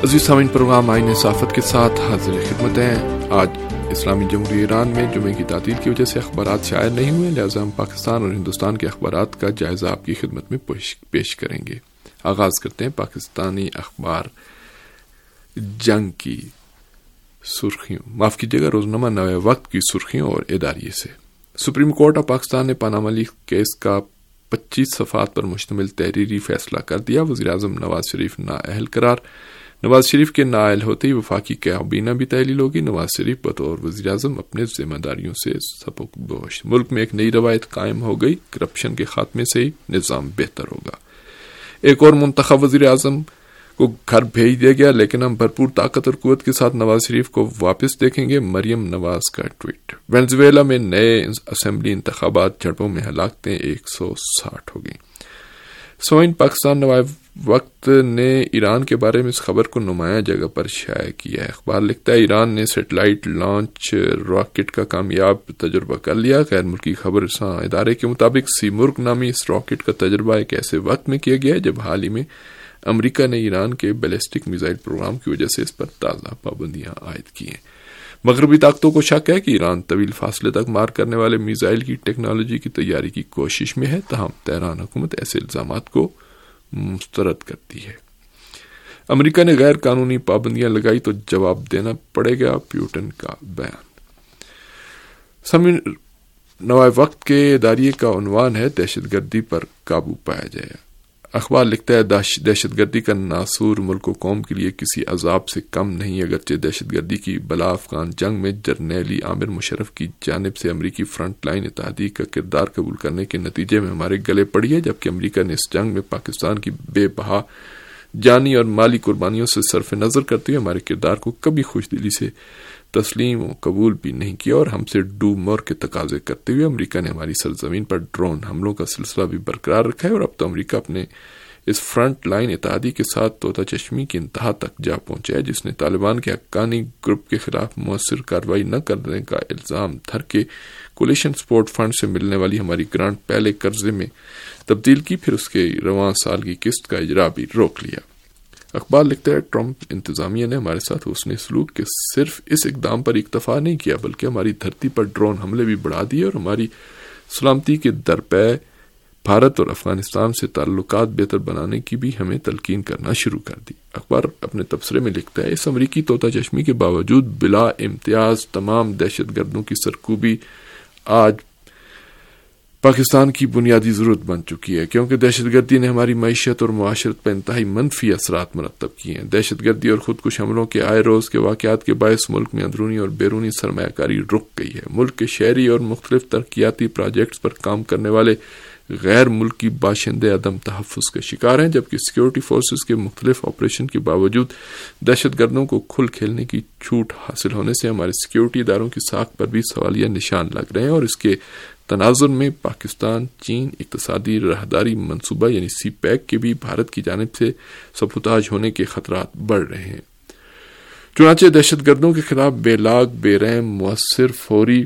عزیز سامعین، پروگرام آئین صحافت کے ساتھ حاضر خدمت ہیں۔ آج اسلامی جمہوریہ ایران میں جمعے کی تعطیل کی وجہ سے اخبارات شائع نہیں ہوئے، لہذا ہم پاکستان اور ہندوستان کے اخبارات کا جائزہ آپ کی خدمت میں پیش کریں گے۔ آغاز کرتے ہیں پاکستانی اخبار جنگ کی سرخیوں روزنامہ نوے وقت کی سرخیوں اور اداریے سے۔ سپریم کورٹ آف پاکستان نے پاناما لیکس کیس کا 25 صفحات پر مشتمل تحریری فیصلہ کر دیا۔ وزیراعظم نواز شریف نااہل قرار۔ نواز شریف کے نااہل ہوتے ہی وفاقی کابینہ بھی تحلیل ہوگی۔ نواز شریف بطور وزیراعظم اپنے ذمہ داریوں سے سبکدوش۔ ملک میں ایک نئی روایت قائم ہو گئی، کرپشن کے خاتمے سے ہی نظام بہتر ہوگا۔ ایک اور منتخب وزیراعظم کو گھر بھیج دیا گیا، لیکن ہم بھرپور طاقت اور قوت کے ساتھ نواز شریف کو واپس دیکھیں گے، مریم نواز کا ٹویٹ۔ وینزویلا میں نئے اسمبلی انتخابات، جھڑپوں میں ہلاکتیں 160 ہو گئیں۔ سوئن پاکستان نوائے وقت نے ایران کے بارے میں اس خبر کو نمایاں جگہ پر شائع کیا ہے۔ اخبار لکھتا ہے ایران نے سیٹلائٹ لانچ راکٹ کا کامیاب تجربہ کر لیا۔ غیر ملکی خبر رساں ادارے کے مطابق سیمرغ نامی اس راکٹ کا تجربہ ایک ایسے وقت میں کیا گیا ہے جب حال ہی میں امریکہ نے ایران کے بیلسٹک میزائل پروگرام کی وجہ سے اس پر تازہ پابندیاں عائد کی ہیں۔ مغربی طاقتوں کو شک ہے کہ ایران طویل فاصلے تک مار کرنے والے میزائل کی ٹیکنالوجی کی تیاری کی کوشش میں ہے، تاہم تہران حکومت ایسے الزامات کو مسترد کرتی ہے۔ امریکہ نے غیر قانونی پابندیاں لگائی تو جواب دینا پڑے گا، پیوٹن کا بیان۔ سامعین، نوائے وقت کے اداریے کا عنوان ہے دہشت گردی پر قابو پایا جائے۔ اخبار لکھتا ہے دہشت گردی کا ناسور ملک و قوم کے لیے کسی عذاب سے کم نہیں، اگرچہ دہشت گردی کی بلا افغان جنگ میں جرنیلی عامر مشرف کی جانب سے امریکی فرنٹ لائن اتحادی کا کردار قبول کرنے کے نتیجے میں ہمارے گلے پڑی ہے، جبکہ امریکہ نے اس جنگ میں پاکستان کی بے بہا جانی اور مالی قربانیوں سے صرف نظر کرتے ہوئے ہمارے کردار کو کبھی خوش دلی سے تسلیم و قبول بھی نہیں کیا، اور ہم سے ڈو مور کے تقاضے کرتے ہوئے امریکہ نے ہماری سرزمین پر ڈرون حملوں کا سلسلہ بھی برقرار رکھا ہے، اور اب تو امریکہ اپنے اس فرنٹ لائن اتحادی کے ساتھ طوطا چشمی کی انتہا تک جا پہنچا ہے، جس نے طالبان کے حقانی گروپ کے خلاف مؤثر کارروائی نہ کرنے کا الزام دھر کے کولیشن سپورٹ فنڈ سے ملنے والی ہماری گرانٹ پہلے قرضے میں تبدیل کی، پھر اس کے رواں سال کی قسط کا اجرا بھی روک لیا۔ اخبار لکھتا ہے ٹرمپ انتظامیہ نے ہمارے ساتھ حسن سلوک کے صرف اس اقدام پر اکتفا نہیں کیا، بلکہ ہماری دھرتی پر ڈرون حملے بھی بڑھا دیے اور ہماری سلامتی کے درپے بھارت اور افغانستان سے تعلقات بہتر بنانے کی بھی ہمیں تلقین کرنا شروع کر دی۔ اخبار اپنے تبصرے میں لکھتا ہے اس امریکی طوطا چشمی کے باوجود بلا امتیاز تمام دہشت گردوں کی سرکوبی آج پاکستان کی بنیادی ضرورت بن چکی ہے، کیونکہ دہشت گردی نے ہماری معیشت اور معاشرت پر انتہائی منفی اثرات مرتب کیے ہیں۔ دہشت گردی اور خودکش حملوں کے آئے روز کے واقعات کے باعث ملک میں اندرونی اور بیرونی سرمایہ کاری رک گئی ہے۔ ملک کے شہری اور مختلف ترقیاتی پروجیکٹس پر کام کرنے والے غیر ملکی باشندے عدم تحفظ کے شکار ہیں، جبکہ سیکیورٹی فورسز کے مختلف آپریشن کے باوجود دہشت گردوں کو کھل کھیلنے کی چھوٹ حاصل ہونے سے ہمارے سیکیورٹی اداروں کی ساکھ پر بھی سوالیہ نشان لگ رہے ہیں، اور اس کے تناظر میں پاکستان چین اقتصادی راہداری منصوبہ یعنی سی پیک کے بھی بھارت کی جانب سے سبوتاژ ہونے کے خطرات بڑھ رہے ہیں۔ چنانچہ دہشت گردوں کے خلاف بے لاگ، بے رحم، مؤثر، فوری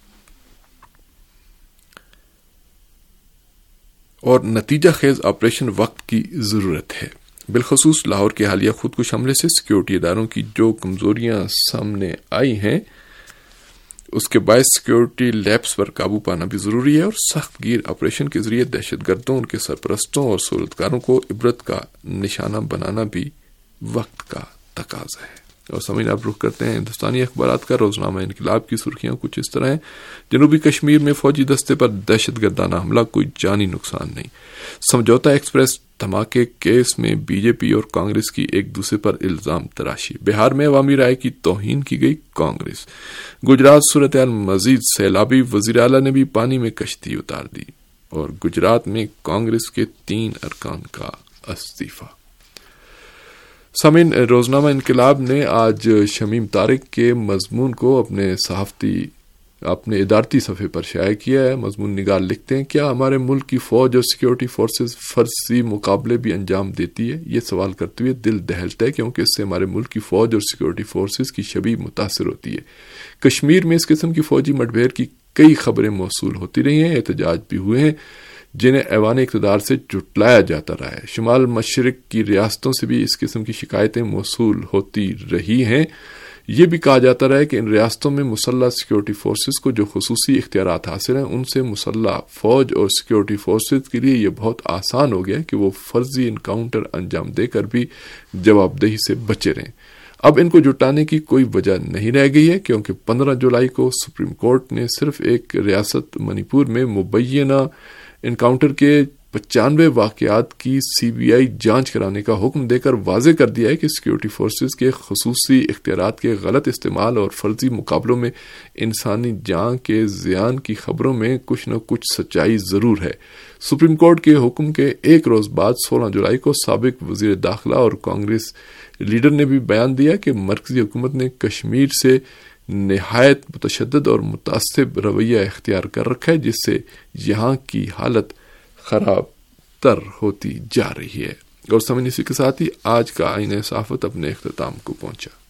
اور نتیجہ خیز آپریشن وقت کی ضرورت ہے۔ بالخصوص لاہور کے حالیہ خودکش حملے سے سیکیورٹی اداروں کی جو کمزوریاں سامنے آئی ہیں، اس کے باعث سیکیورٹی لیبس پر قابو پانا بھی ضروری ہے، اور سخت گیر آپریشن کے ذریعے دہشت گردوں، ان کے سرپرستوں اور صورتکاروں کو عبرت کا نشانہ بنانا بھی وقت کا تقاضا ہے۔ اور سامعین، اب رخ کرتے ہیں ہندوستانی اخبارات کا۔ روزنامہ انقلاب کی سرخیاں کچھ اس طرح ہیں۔ جنوبی کشمیر میں فوجی دستے پر دہشت گردانہ حملہ، کوئی جانی نقصان نہیں۔ سمجھوتا ایکسپریس دھماکے کیس میں بی جے پی اور کانگریس کی ایک دوسرے پر الزام تراشی۔ بہار میں عوامی رائے کی توہین کی گئی کانگریس۔ گجرات صورتحال مزید سیلابی، وزیر اعلیٰ نے بھی پانی میں کشتی اتار دی، اور گجرات میں کانگریس کے 3 ارکان کا استعفی۔ سامعین، روزنامہ انقلاب نے آج شمیم طارق کے مضمون کو اپنے ادارتی صفحے پر شائع کیا ہے۔ مضمون نگار لکھتے ہیں، کیا ہمارے ملک کی فوج اور سیکیورٹی فورسز فرضی مقابلے بھی انجام دیتی ہے؟ یہ سوال کرتے ہوئے دل دہلتا ہے، کیونکہ اس سے ہمارے ملک کی فوج اور سیکیورٹی فورسز کی شبیہ متاثر ہوتی ہے۔ کشمیر میں اس قسم کی فوجی مٹبھیڑ کی کئی خبریں موصول ہوتی رہی ہیں، احتجاج بھی ہوئے ہیں، جنہیں ایوان اقتدار سے جھٹلایا جاتا رہا ہے۔ شمال مشرق کی ریاستوں سے بھی اس قسم کی شکایتیں موصول ہوتی رہی ہیں۔ یہ بھی کہا جاتا رہا ہے کہ ان ریاستوں میں مسلح سیکیورٹی فورسز کو جو خصوصی اختیارات حاصل ہیں، ان سے مسلح فوج اور سیکیورٹی فورسز کے لیے یہ بہت آسان ہو گیا کہ وہ فرضی انکاؤنٹر انجام دے کر بھی جواب دہی سے بچے رہیں۔ اب ان کو جٹانے کی کوئی وجہ نہیں رہ گئی ہے، کیونکہ 15 جولائی کو سپریم کورٹ نے صرف ایک ریاست منی پور میں مبینہ انکاؤنٹر کے 95 واقعات کی CBI جانچ کرانے کا حکم دے کر واضح کر دیا ہے کہ سیکیورٹی فورسز کے خصوصی اختیارات کے غلط استعمال اور فرضی مقابلوں میں انسانی جان کے زیان کی خبروں میں کچھ نہ کچھ سچائی ضرور ہے۔ سپریم کورٹ کے حکم کے ایک روز بعد 16 جولائی کو سابق وزیر داخلہ اور کانگریس لیڈر نے بھی بیان دیا کہ مرکزی حکومت نے کشمیر سے نہایت متشدد اور متعصب رویہ اختیار کر رکھا ہے، جس سے یہاں کی حالت خراب تر ہوتی جا رہی ہے۔ اور سامعین، اسی کے ساتھ ہی آج کا آئینہ صحافت اپنے اختتام کو پہنچا۔